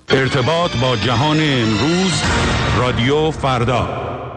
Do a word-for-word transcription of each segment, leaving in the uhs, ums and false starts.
ارتباط با جهان امروز، رادیو فردا.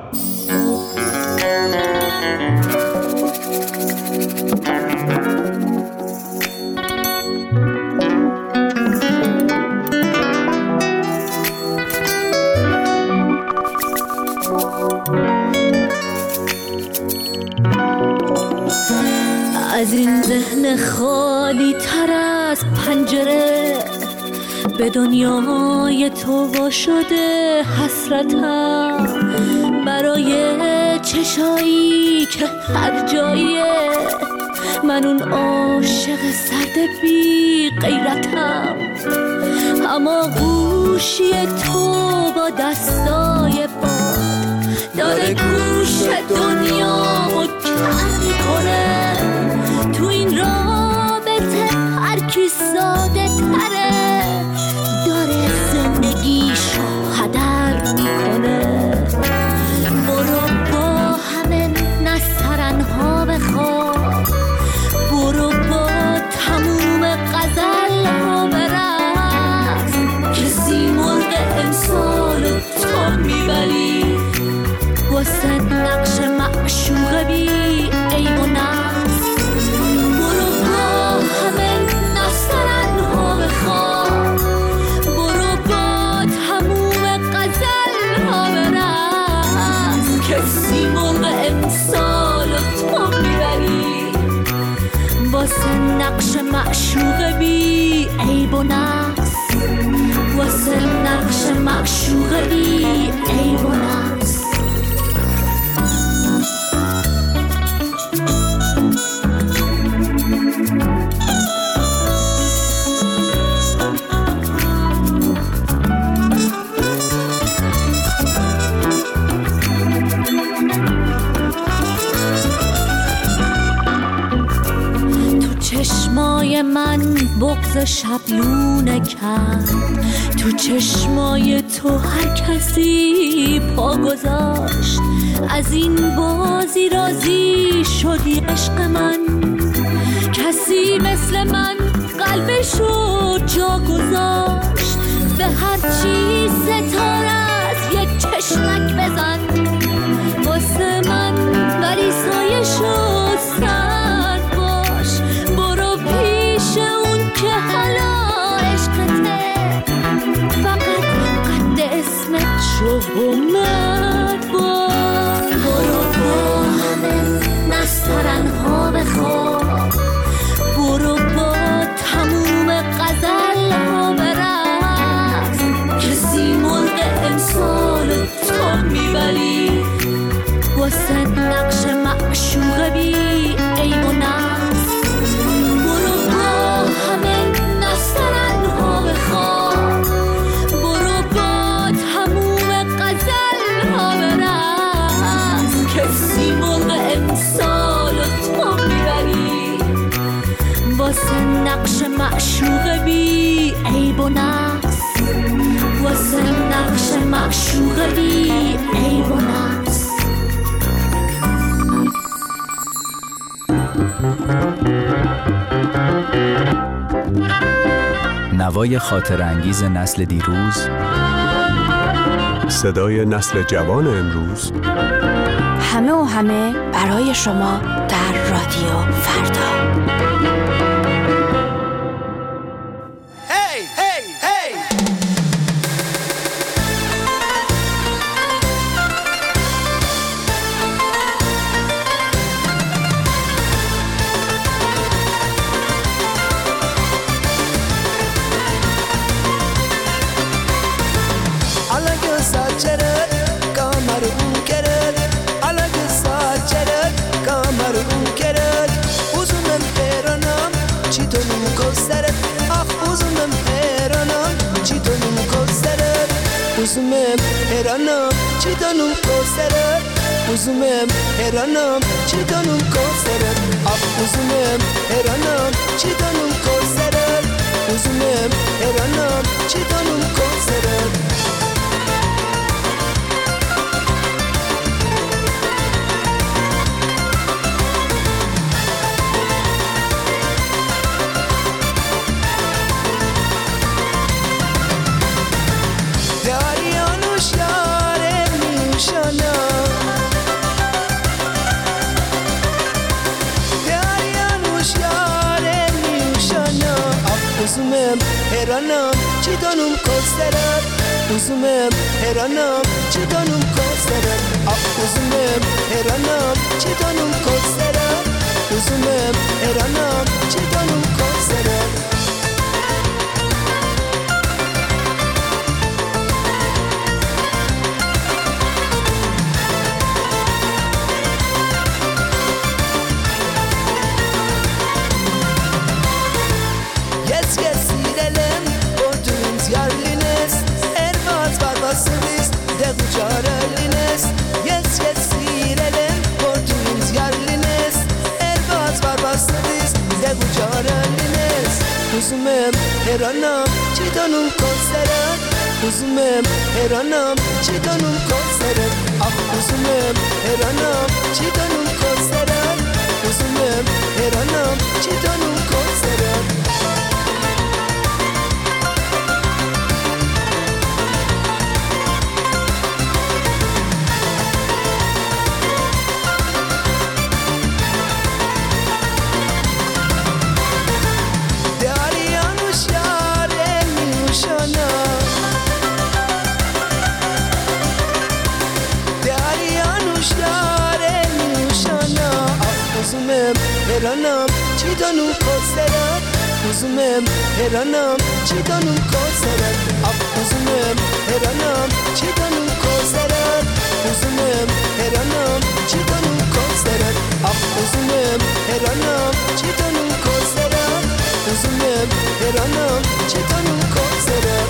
از این ذهن خالی تر از پنجره به دنیای تو وا شده حسرتم، برای چشایی که هر جاییه من اون عاشق سرد بی غیرتم. اما گوشی تو با دستای باد داره گوش دنیامو کم میکنه. تو این رابطه هر کی ساده تره داره زندگیشو هدر میکنه. برو با همه نسترنها بخواب، برو با تموم غزلها برقص، کسی مرغ امسالو تو میبری واسه نقش معشوق بی عیب و نقص. برو با همه نسترنها بخواب، برو با تموم غزلها برقص، کسی مرغ امسالو تو میبری واسه نقش معشوق بی عیب و نقص، واسه نقش معشوق بی عیب و نقص. چشمای من بغض شبلونه کرد، تو چشمای تو هر کسی پا گذاشت. از این بازی راضی شدی عشق من، کسی مثل من قلبشو جا گذاشت. به هر چی ستاره از یک چشمک بزن واسه من، ولی سایه شو سرد باش. برو پیش اون که حالا عشقته، فقط قد اسمت شو و مرد باش. برو با همه نسترنها بخواب، برو با تموم غزلها برقص، کسی مرغ امسالو تو میبری واسه نقش معشوق بی عیب و نقص. برو با همه نسترنها بخواب، برو با تموم غزلها برقص، کسی مرغ امسالو تو میبری واسه نقش معشوق بی عیب و نقص، واسه نقش معشوق بی عیب و نقص. نوای خاطر انگیز نسل دیروز، صدای نسل جوان امروز، همه و همه برای شما در رادیو فردا. Uzumem heranam çitanum koserer, uzumem heranam çitanum koserer. Ah uzumem heranam çitanum koserer, uzumem heranam çitanum koserer. هرانم چی دانم کسرم Uzumem heranam çitanum koseram Ah uzumem heranam çitanum koseram Uzumem heranam çitanum koseram Yes yes sirelim ordunun ziyarlines Vasılis de uçaralines Yes yes sirelim ordunun ziyarlines Elbaz var vasılis de uçaralines Uzumem heranam çitanum koseram Uzumem heranam çitanum koseram Ah uzumem heranam çitanum koseram Uzumem heranam çitanum koseram Heranam çitanum koseram Uzumem heranam çitanum koseram Ah uzumem heranam çitanum koseram Uzumem heranam çitanum koseram Ah uzumem heranam çitanum koseram Uzumem heranam çitanum koseram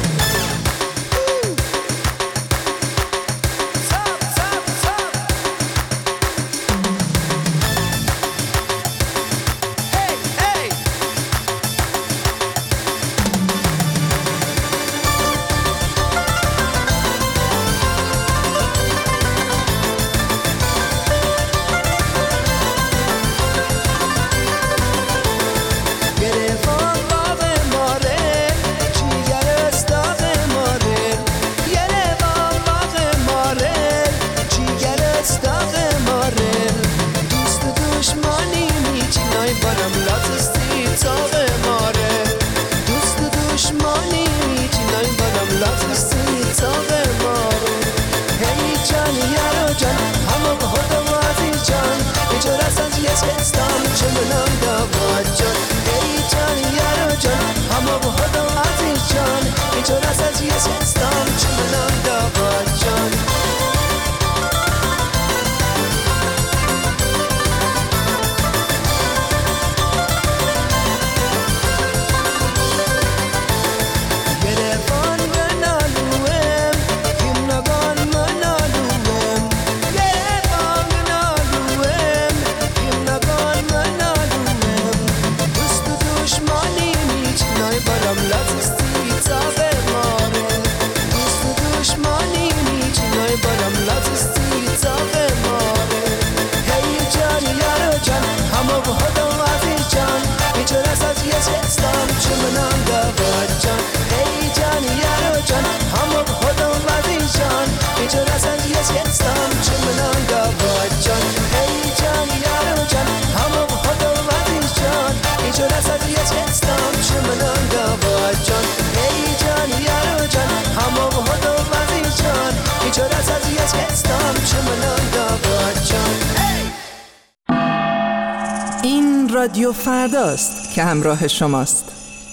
این رادیو فرداست که همراه شماست.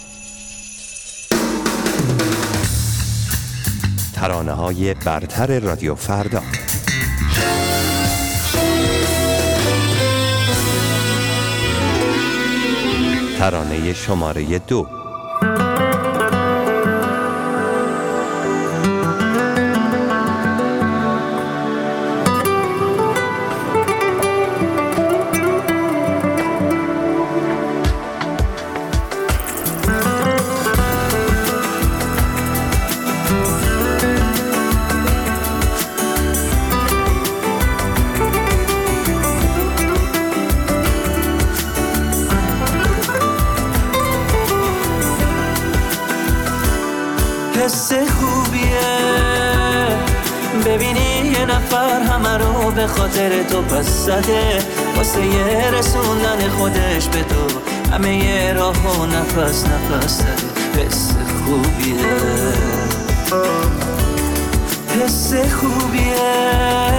ترانه‌های برتر رادیو فردا. ترانه شماره دو. حس خوبیه ببینی یه نفر همه رو به خاطر تو پس زده، واسه یه رسوندن خودش به تو همه یه راه و نفس نفس زده. حس خوبیه، حس خوبیه.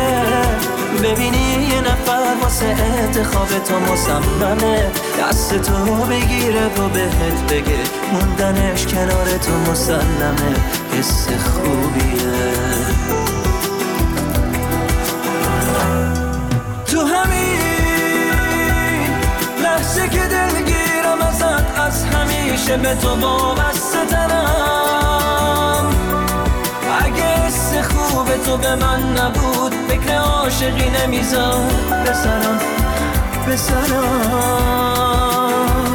ببینی یه نفر واسه انتخاب تو مصممه، دست تو بگیره و بهت بگه موندنش کنار تو مسلمه، حس خوبیه. تو همین لحظه که دلگیرم ازت، از همیشه به تو وابسته ترم. اگه حس خوب تو به من نبود، فکر عاشقی نمیذار بسرم بسرم.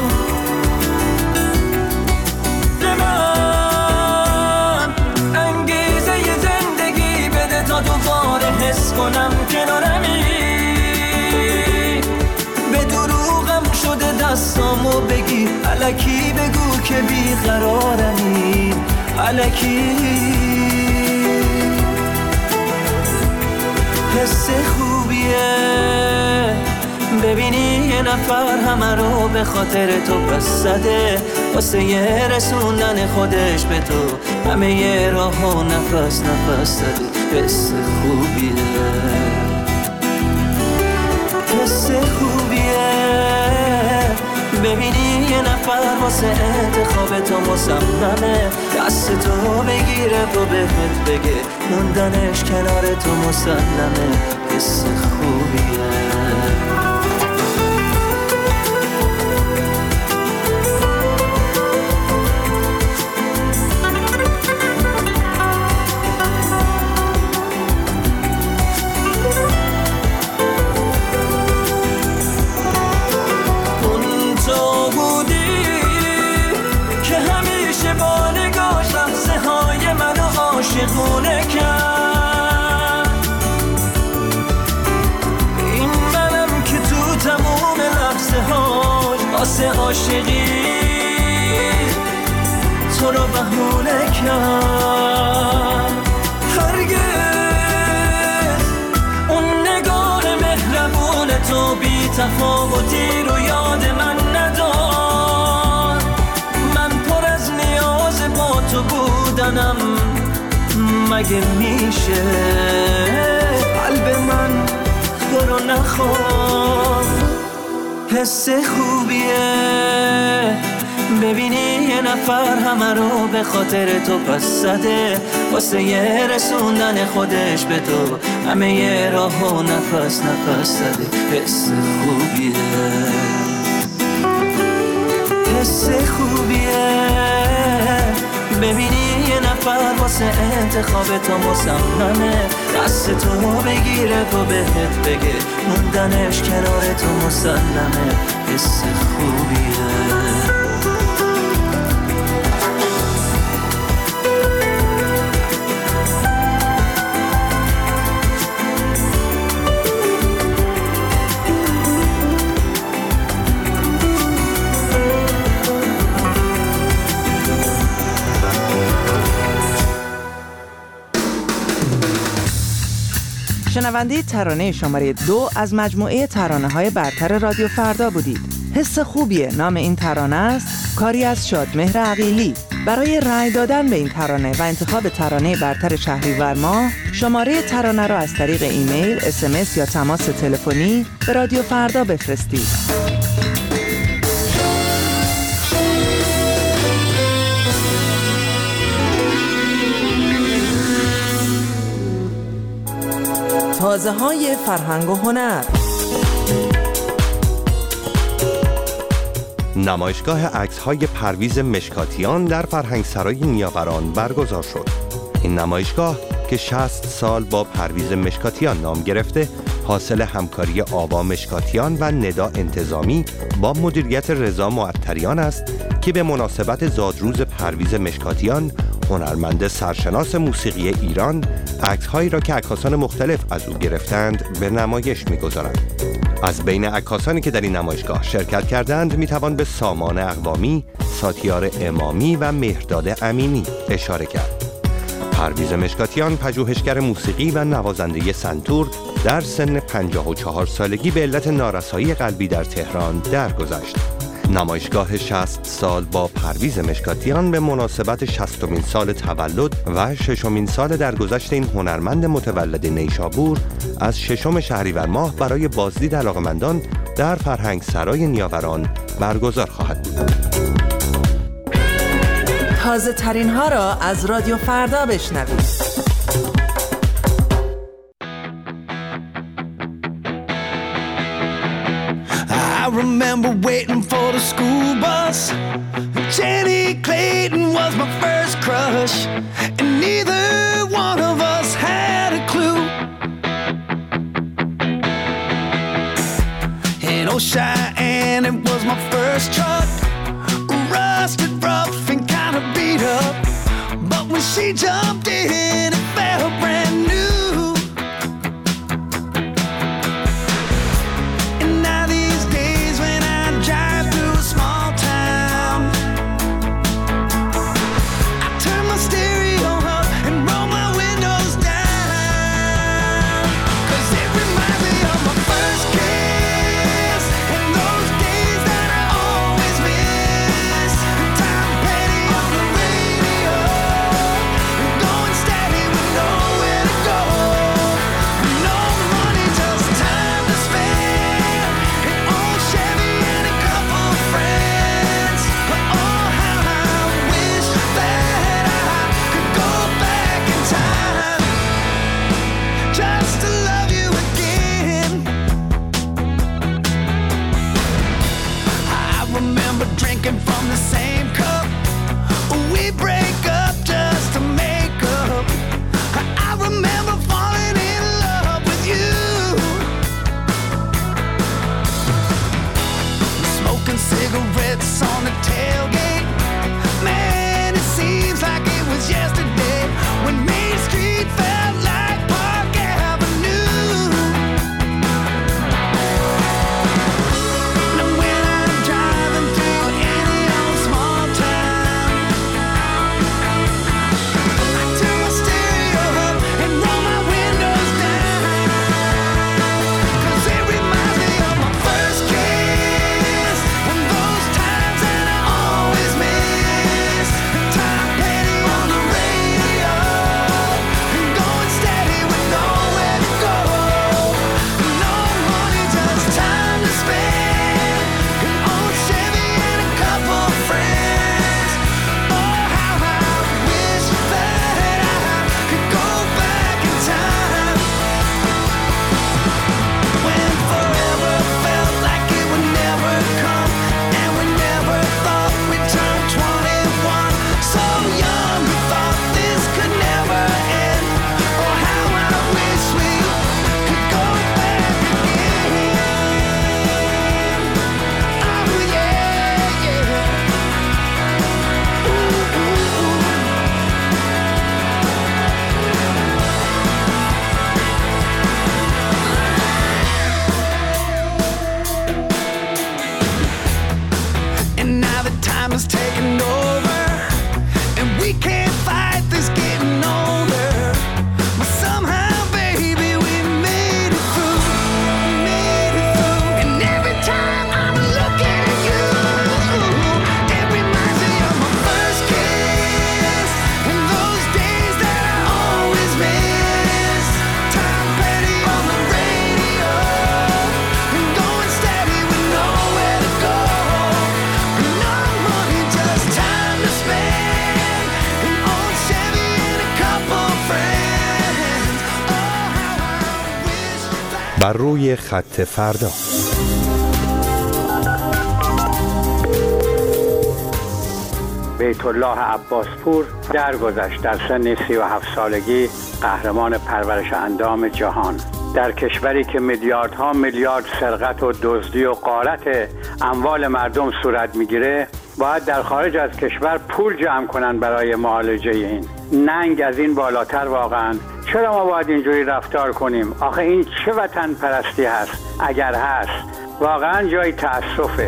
به من انگیزه ی زندگی بده تا دوباره حس کنم کنارمی. به دروغم شده دستامو بگی، الکی بگو که بیقرارمی، الکی. حس خوبیه. ببینی یه نفر همه رو به خاطر تو پس زده، واسه یه رسوندن خودش به تو همه یه راه و نفس نفس زده، حس خوبیه، حس خوبیه. ببینی یه نفر واسه انتخاب تو مصممه، دست تو بگیره و بهت بگه موندنش کنار تو مسلمه، حس خوبیه. عاشقونه کرد این منم که تو تموم لحظه هاش واسه عاشقی تو رو بهونه کرد. هرگز اون نگاه مهربون تو بی تفاوتی رو یاد من ندار. من پر از نیاز با تو بودنم، مگه میشه قلب من تو رو نخواد. حس خوبیه. ببینی یه نفر همه رو به خاطر تو پس زده، واسه یه رسوندن خودش به تو همه یه راه و نفس نفس زده، حس خوبیه، حس خوبیه. ببینی یه نفر واسه انتخاب تو مصممه، دست تو بگیره و بهت بگه موندنش کنار تو مسلمه، حس خوبیه. شنونده ترانه شماره دو از مجموعه ترانه‌های برتر رادیو فردا بودید. حس خوبیه نام این ترانه است، کاری از شادمهر عقیلی. برای رأی دادن به این ترانه و انتخاب ترانه برتر شهریور ماه، شماره ترانه را از طریق ایمیل، اس ام اس یا تماس تلفنی به رادیو فردا بفرستید. تازه های فرهنگ و هنر. نمایشگاه عکس‌های پرویز مشکاتیان در فرهنگسرای نیاوران برگزار شد. این نمایشگاه که شصت سال با پرویز مشکاتیان نام گرفته، حاصل همکاری آوا مشکاتیان و ندا انتظامی با مدیریت رضا معطریان است که به مناسبت زادروز پرویز مشکاتیان، هنرمند سرشناس موسیقی ایران، عکس‌هایی را که عکاسان مختلف از او گرفتند به نمایش می‌گذارند. از بین عکاسانی که در این نمایشگاه شرکت کردند میتوان به سامان اقوامی، ساتیار امامی و مهرداد امینی اشاره کرد. پرویز مشکاتیان پژوهشگر موسیقی و نوازنده سنتور در سن پنجاه و چهار سالگی به علت نارسایی قلبی در تهران درگذشت. نمایشگاه شصت سال با پرویز مشکاتیان به مناسبت شصتمین سال تولد و ششمین سال درگذشت این هنرمند متولد نیشابور از ششم شهریور ماه برای بازدید علاقه‌مندان در فرهنگسرای نیاوران برگزار خواهد بود. تازه ترین ها را از رادیو فردا بشنوید. I remember waiting for the school bus. Jenny Clayton was my first crush, and neither one of us had a clue. In old Cheyenne, it was my first truck, rusted, rough, and kind of beat up. But when she jumped in, it felt brand new. بر روی خط فردا. بیت الله عباسپور درگذشت در سن سی و هفت سالگی قهرمان پرورش اندام جهان در کشوری که میلیاردها میلیارد سرقت و دزدی و غارت اموال مردم صورت میگیره. باید در خارج از کشور پول جمع کنن برای معالجه این ننگ. از این بالاتر واقعا چرا ما باید اینجوری رفتار کنیم؟ آخه این چه وطن پرستی هست؟ اگر هست واقعا جای تأسفه.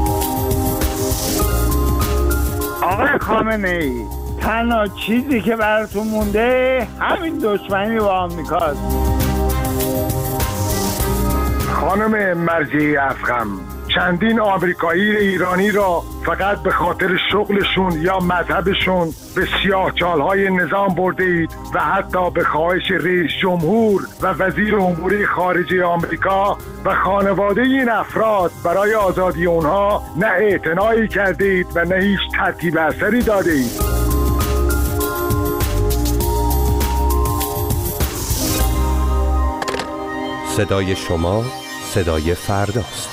آقای خامنه‌ای، تنها چیزی که براتون مونده همین دشمنی با آمریکاست. خانم مرجعی افخم، چندین آمریکایی ایرانی را فقط به خاطر شغلشون یا مذهبشون به سیاهچال‌های نظام برده اید و حتی به خواهش رئیس جمهور و وزیر امور خارجه آمریکا و خانواده این افراد برای آزادی اونها نه اعتنایی کرده اید و نه هیچ ترتیب اثری داده اید. صدای شما صدای فرداست.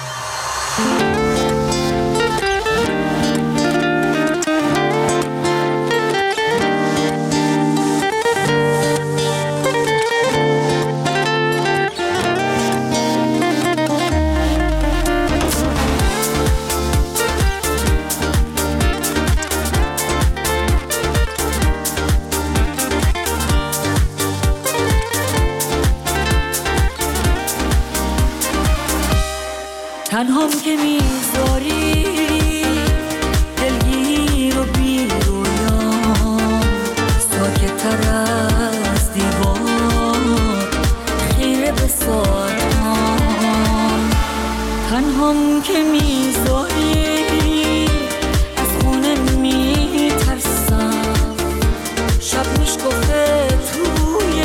تنهام که میذاری دلگیر و بی رویا، ساکت تر از دیوار خیره به ساعتان. تنهام که میذاری از خونه میترسم، شب میشکفه توی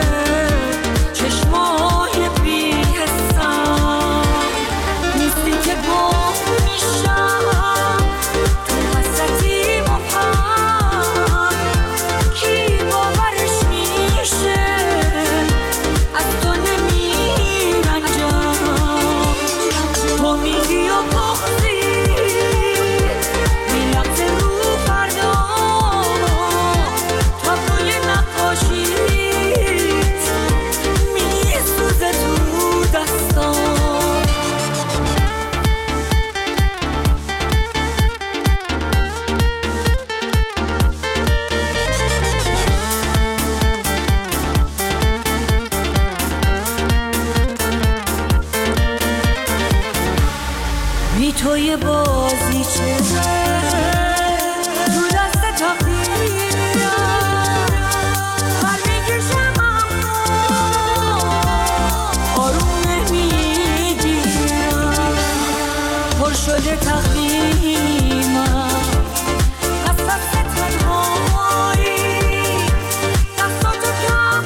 چشمای بی حسم. نیستی که گم میشم تو حسرتی مبهم، کی باورش میشه از تو نمیرنجم. تو میگی و بغضی میلغزه رو فردا، تابلوی نقاشیت میسوزه تو دستام. بی توی بازی چه تو دست تقدیرم، بر میکشم اما آروم نمیگیرم. پر شده تقدیمم از دست تنهایی، دستاتو کم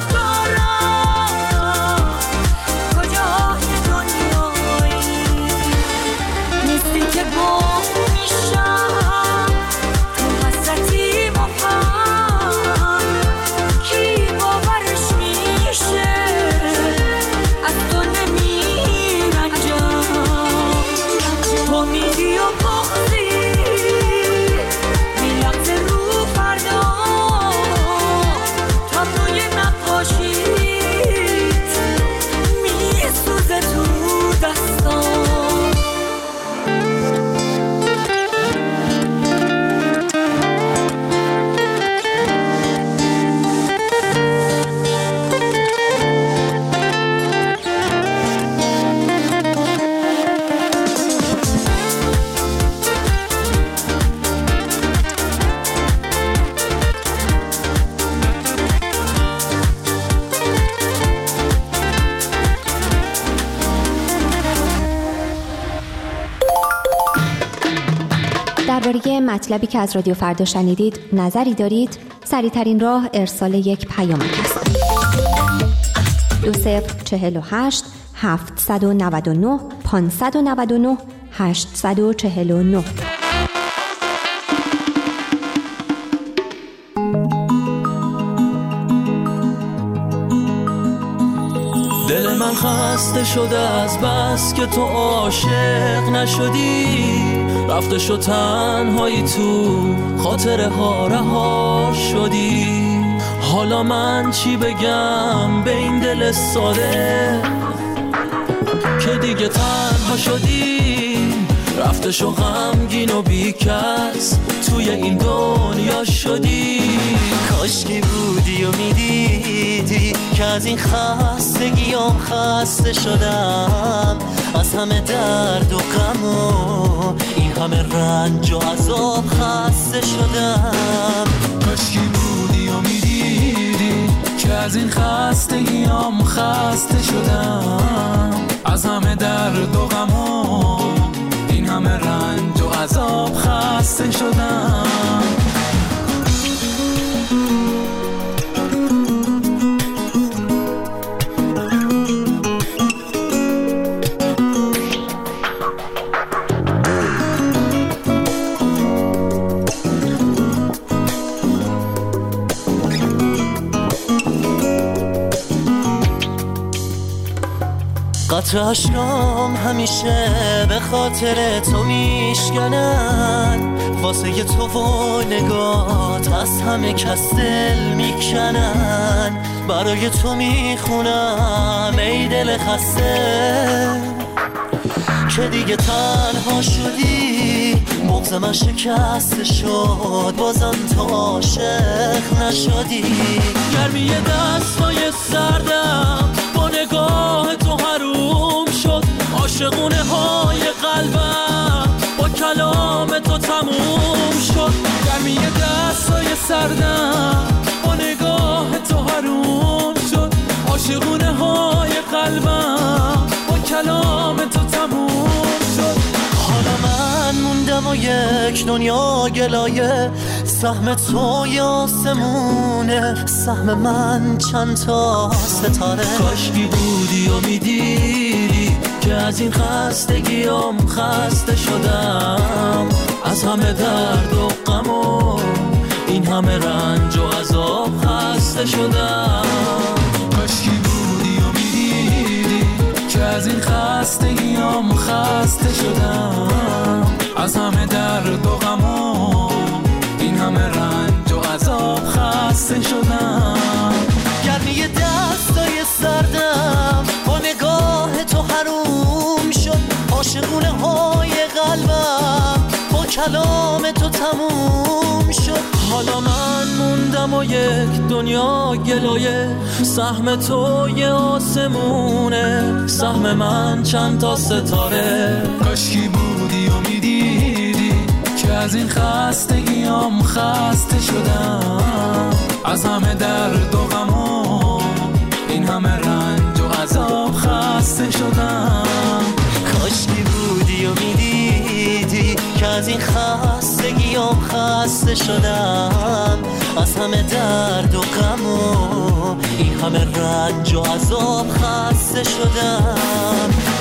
دارم کجای دنیایی. نیستی که گم میشم تو حسرتی مبهم، کی باورش میشه از تو نمیرنجم. تو میگی و بغضی میلغزه رو فردا، تابلوی نقاشیت میسوزه تو دستام. درباره مطلبی که از رادیو فردا شنیدید نظری دارید؟ سریع‌ترین راه ارسال یک پیامک است. دو صفر چهل و هشت هفتصد و نود و نه پانصد و نود و نه هشتصد و چهل و نه. دل من خسته شده از بس که تو عاشق نشدی، رفته شد تنهایی تو خاطره ها رها شدی. حالا من چی بگم به این دل ساده که دیگه تنها شدی، رفته شو غمگین و بیکس توی این دنیا شدی. کاشکی بودی و میدیدی که از این خستگیام خسته شدم، از همه درد و غم و این همه رنج و عذاب خسته شدم. کاشکی بودی و میدیدی که از این خستگیام خسته شدم، از همه درد و غم و همه رنج و عذاب خسته شدم. قطره اشکام همیشه به خاطر تو میشکنن، واسه تو و نگات از همه کس دل میکنن. برای تو میخونم ای دل خسته که دیگه تنها شدی، بغض من شکسته شد، بازم تو عاشق نشدی. گرمی دستای سردم با نگاه تو حروم شد، عاشقونه های قلبم با کلام تو تموم شد. گرمی دستای سردم با نگاه تو حروم شد، عاشقونه های قلبم با کلام تو تموم شد. حالا من موندم و یک دنیا گلایه، سهم تو یا آسمونه، سهم من چند تا ستاره. کاشکی بودی و میدیدی که از این خستگیام خسته شدم، از همه درد و غم و این همه رنج و عذاب خسته شدم. کاشکی بودی و میدیدی که از این خستگیام خسته شدم، از همه درد و غم و این همه رنج و عذاب خسته شدم. گرمی دستای سردم با نگاه تو حروم شد، عاشقونه های قلبم با کلام تو تموم شد. حالا من موندم و یک دنیا گلایه، سهم تو یه آسمونه، سهم من چند تا ستاره. کاشکی بودی و میدیدی که از این خستگیام خسته شدم، از همه درد و غم و این همه رنج و عذاب خسته شدم. کاشکی بودی و میدیدی که از این خستگیام خسته شدم، از همه درد و غم و این همه رنج و عذاب خسته شدم.